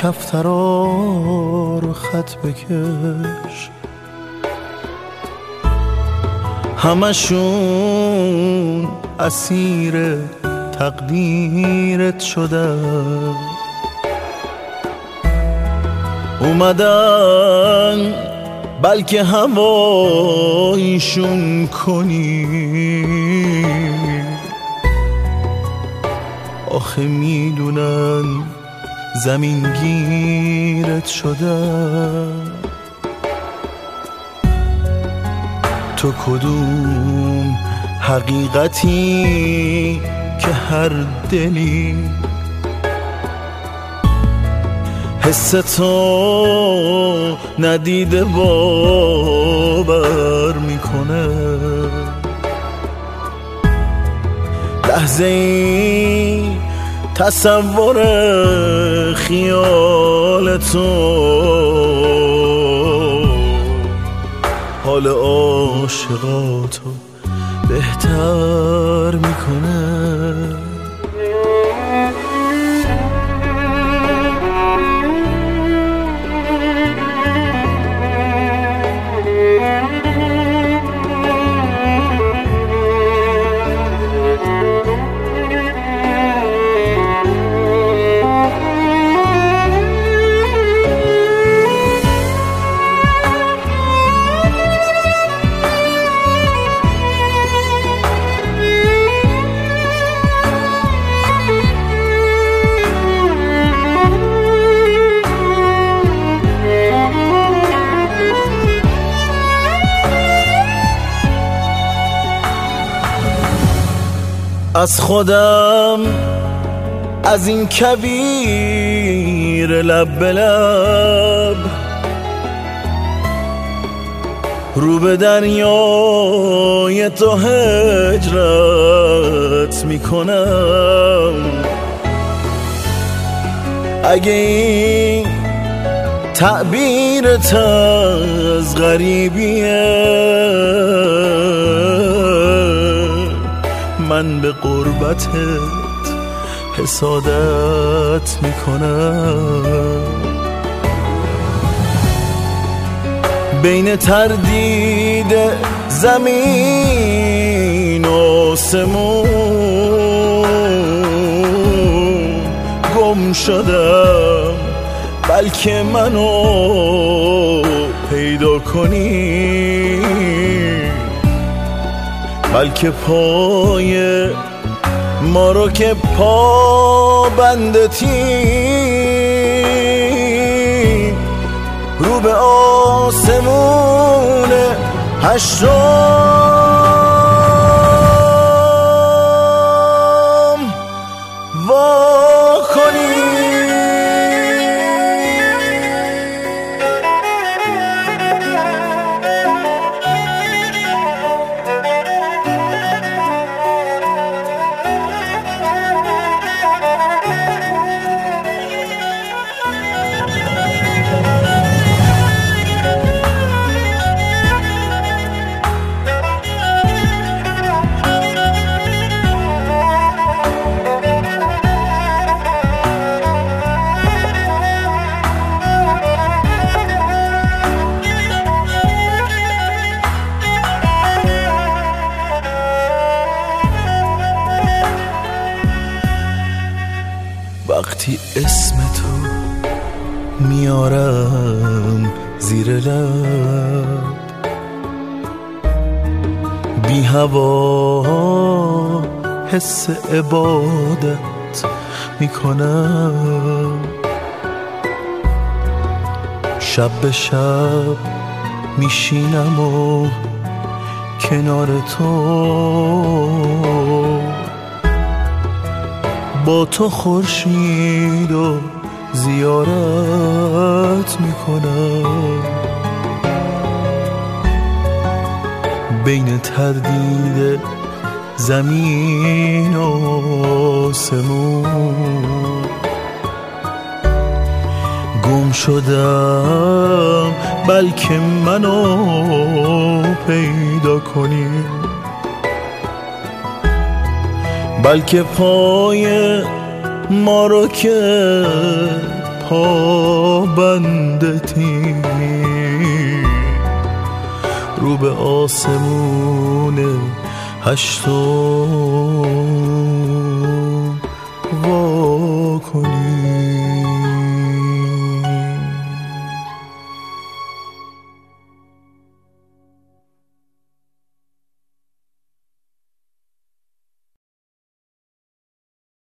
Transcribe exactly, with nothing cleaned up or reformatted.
کفترا رو خط بکش، همشون اسیر تقدیرت شدن. اومدن بلکه هوایشون کنی، آخه میدونن زمین گیرت شدن. تو کدوم حقیقتی که هر دلی حس تو ندیده باور میکنه، لحظه ای تصور خیال تو حال عاشقاتو بهتر میکنه. از خودم از این کویر لب به لب رو به دریای تو هجرت میکنم. اگه این تعبیرت از غریبیه، من به قربتت حسادت میکنم. بین تردید زمین و آسمون گم شدم، بلکه منو پیدا کنی، بلکه پای ما رو که پا بندتی رو به آسمون هشتم وا کنی. وقتی اسم تو میارم زیر لب، بی هوا حس عبادت میکنم. شب به شب میشینم و کنار تو، با تو خورشید و زیارت میکنم. بین تردید زمین و آسمون گم شدم، بلکه منو پیدا کنی، بلکه پای ما رو که پابندتی رو به آسمون هشتم وا کنی.